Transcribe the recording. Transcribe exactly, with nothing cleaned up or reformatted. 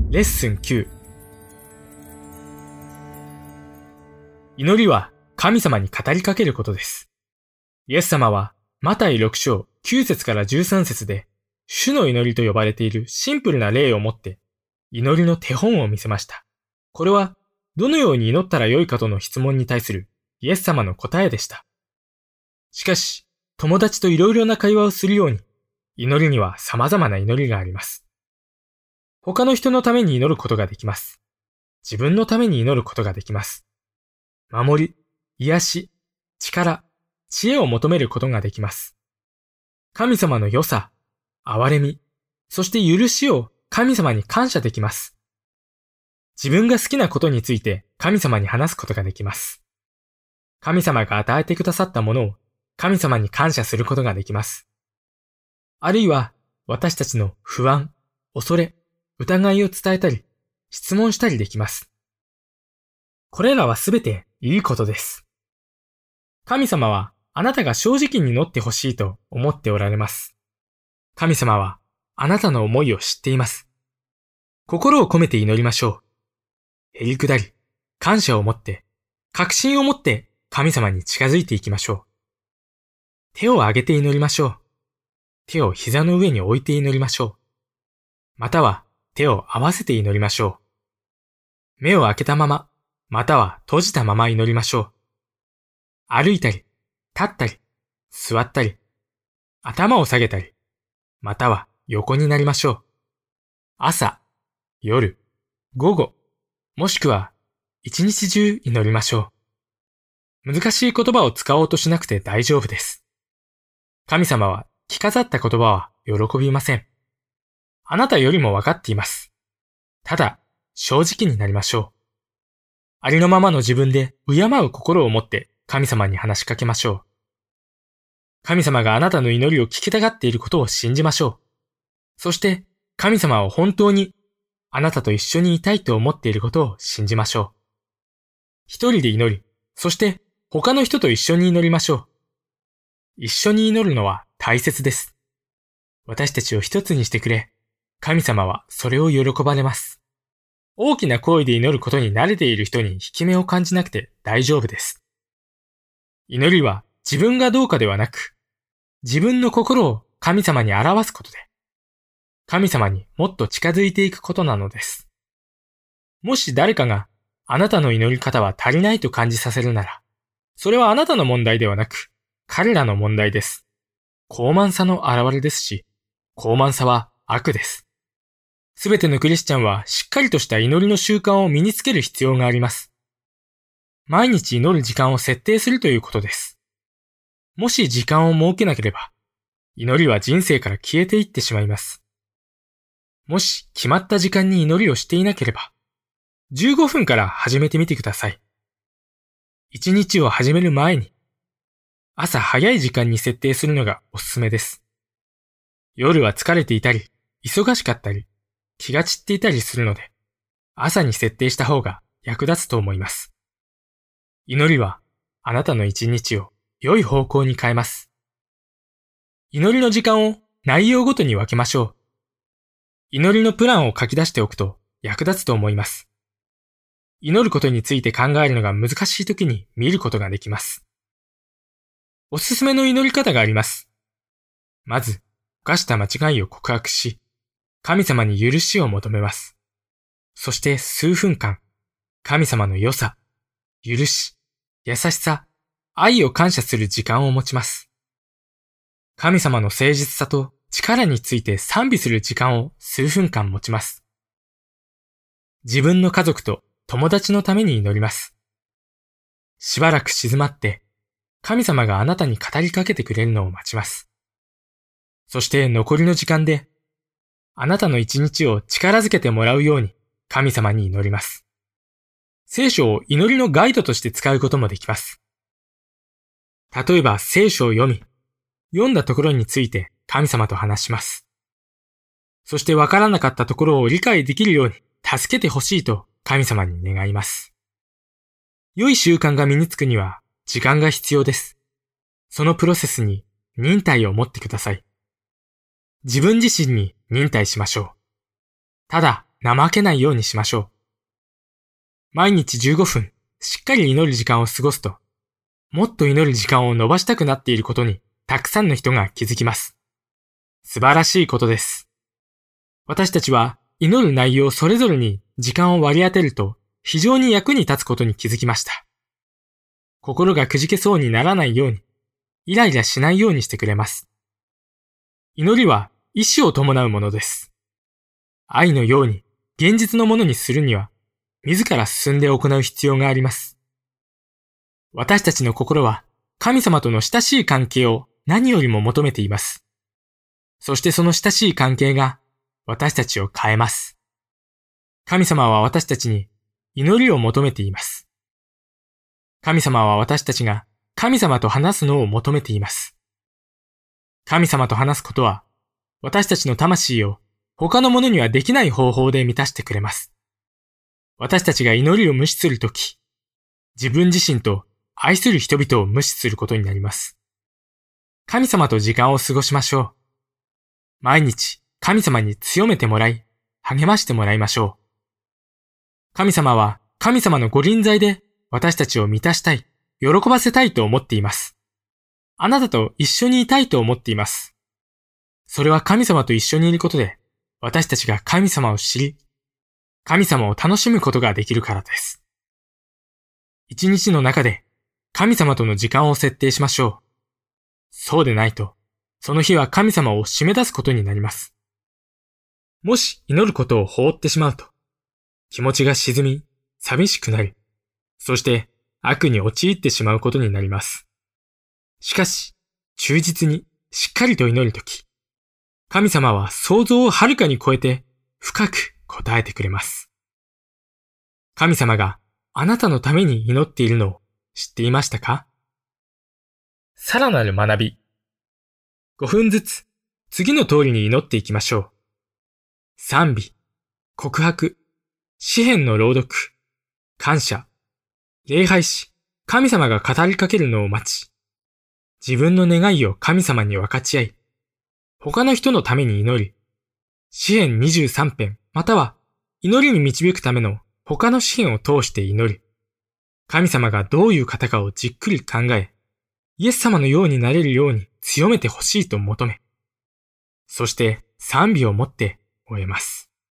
レッスンきゅう。祈りは神様に語りかけることです。イエス様はマタイろく章きゅう節からじゅうさん節で主の祈りと呼ばれているシンプルな例をもって祈りの手本を見せました。これはどのように祈ったらよいかとの質問に対するイエス様の答えでした。しかし、友達といろいろな会話をするように祈りには様々な祈りがあります。他の人のために祈ることができます。自分のために祈ることができます。守り、癒し、力、知恵を求めることができます。神様の良さ、憐れみ、そして許しを神様に感謝できます。自分が好きなことについて神様に話すことができます。神様が与えてくださったものを神様に感謝することができます。あるいは私たちの不安、恐れ、疑いを伝えたり、質問したりできます。これらはすべていいことです。神様はあなたが正直に祈ってほしいと思っておられます。神様はあなたの思いを知っています。心を込めて祈りましょう。へりくだり、感謝を持って、確信を持って神様に近づいていきましょう。手を挙げて祈りましょう。手を膝の上に置いて祈りましょう。または手を合わせて祈りましょう。目を開けたまま、または閉じたまま祈りましょう。歩いたり、立ったり、座ったり、頭を下げたり、または横になりましょう。朝、夜、午後、もしくは一日中祈りましょう。難しい言葉を使おうとしなくて大丈夫です。神様は着飾った言葉は喜びません。あなたよりもわかっています。ただ、正直になりましょう。ありのままの自分で敬う心を持って神様に話しかけましょう。神様があなたの祈りを聞きたがっていることを信じましょう。そして、神様を本当にあなたと一緒にいたいと思っていることを信じましょう。一人で祈り、そして他の人と一緒に祈りましょう。一緒に祈るのは大切です。私たちを一つにしてくれ、神様はそれを喜ばれます。大きな声で祈ることに慣れている人に引き目を感じなくて大丈夫です。祈りは自分がどうかではなく、自分の心を神様に表すことで、神様にもっと近づいていくことなのです。もし誰かがあなたの祈り方は足りないと感じさせるなら、それはあなたの問題ではなく、彼らの問題です。傲慢さの表れですし、傲慢さは悪です。すべてのクリスチャンはしっかりとした祈りの習慣を身につける必要があります。毎日祈る時間を設定するということです。もし時間を設けなければ、祈りは人生から消えていってしまいます。もし決まった時間に祈りをしていなければ、じゅうごふんから始めてみてください。一日を始める前に、朝早い時間に設定するのがおすすめです。夜は疲れていたり、忙しかったり、気が散っていたりするので、朝に設定した方が役立つと思います。祈りはあなたの一日を良い方向に変えます。祈りの時間を内容ごとに分けましょう。祈りのプランを書き出しておくと役立つと思います。祈ることについて考えるのが難しい時に見ることができます。おすすめの祈り方があります。まず、犯した間違いを告白し、神様に許しを求めます。そして数分間、神様の良さ、許し、優しさ、愛を感謝する時間を持ちます。神様の誠実さと力について賛美する時間を数分間持ちます。自分の家族と友達のために祈ります。しばらく静まって、神様があなたに語りかけてくれるのを待ちます。そして残りの時間で、あなたの一日を力づけてもらうように神様に祈ります。聖書を祈りのガイドとして使うこともできます。例えば聖書を読み、読んだところについて神様と話します。そしてわからなかったところを理解できるように助けてほしいと神様に願います。良い習慣が身につくには時間が必要です。そのプロセスに忍耐を持ってください。自分自身に忍耐しましょう。ただ、 怠けないようにしましょう。毎日じゅうごふん、しっかり祈る時間を過ごすと、もっと祈る時間を伸ばしたくなっていることに、たくさんの人が気づきます。素晴らしいことです。私たちは祈る内容それぞれに時間を割り当てると、非常に役に立つことに気づきました。心がくじけそうにならないように、イライラしないようにしてくれます。祈りは意志を伴うものです。愛のように現実のものにするには、自ら進んで行う必要があります。私たちの心は神様との親しい関係を何よりも求めています。そしてその親しい関係が私たちを変えます。神様は私たちに祈りを求めています。神様は私たちが神様と話すのを求めています。神様と話すことは私たちの魂を他のものにはできない方法で満たしてくれます。私たちが祈りを無視するとき、自分自身と愛する人々を無視することになります。神様と時間を過ごしましょう。毎日神様に強めてもらい、励ましてもらいましょう。神様は神様のご臨在で私たちを満たしたい、喜ばせたいと思っています。あなたと一緒にいたいと思っています。それは神様と一緒にいることで、私たちが神様を知り、神様を楽しむことができるからです。一日の中で神様との時間を設定しましょう。そうでないと、その日は神様を締め出すことになります。もし祈ることを放ってしまうと、気持ちが沈み、寂しくなり、そして悪に陥ってしまうことになります。しかし、忠実にしっかりと祈るとき、神様は想像をはるかに超えて深く答えてくれます。神様があなたのために祈っているのを知っていましたか？さらなる学び。ごふんずつ次の通りに祈っていきましょう。賛美、告白、詩篇の朗読、感謝、礼拝し、神様が語りかけるのを待ち、自分の願いを神様に分かち合い、他の人のために祈り、詩篇にじゅうさんぺんまたは祈りに導くための他の詩篇を通して祈り、神様がどういう方かをじっくり考え、イエス様のようになれるように強めてほしいと求め、そして賛美をもって終えます。